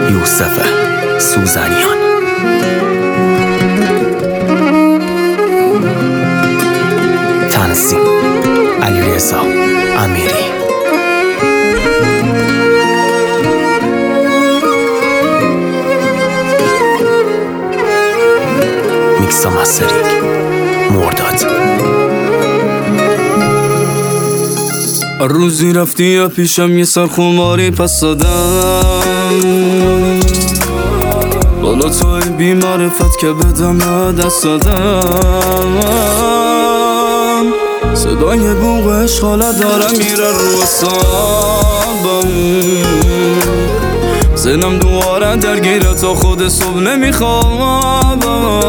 یوسف سوزنیان. تنظیم علیرضا امیری. میکس و مسترینگ مرداد. روزی رفتی یا پیشم یه سر خماری پس دادم، بالا توی بی معرفت که بدم دست دادم. صدای بوق عشق حالا داره میره رو اعصابم، ذهنم دوباره درگیره تا خود صبح نمیخوابم.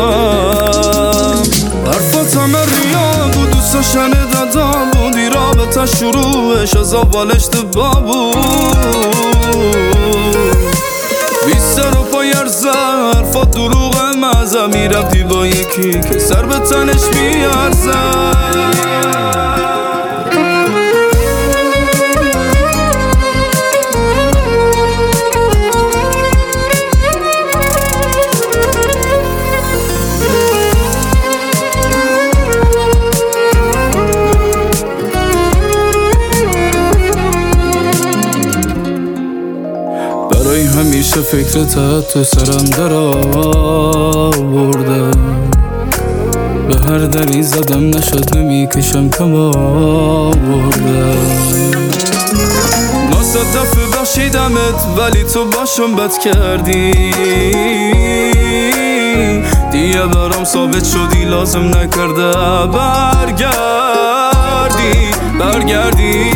حرفات همه ریا بود، دوستا شنیدم بودی، رابطه شروعش از اولش دبا بود. بیسر و پای ارزه حرفات دروغ مزه، میرفتی با یکی که سر به تنش میارزه. برای همیشه فکرت تو سرم در آورده، به هر دری زدم نشد نمیکشم کم آورده. ناصدف بخشیدمت ولی تو باشم بد کردی، دیگه برام ثابت شدی لازم نکرده برگردی.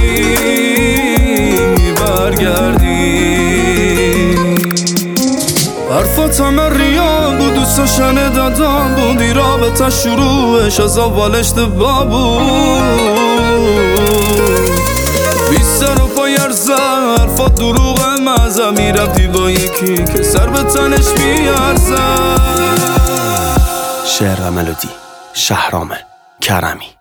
حرفات همه ریا بود، دوستا شنیدم بودی، رابطه شروعش از اولش دبا بود. بیسر و پای ارزه حرفات دروغ مزه، میرفتی با یکی که سر به تنش میارزه. شعر و ملودی شهرام کرمی.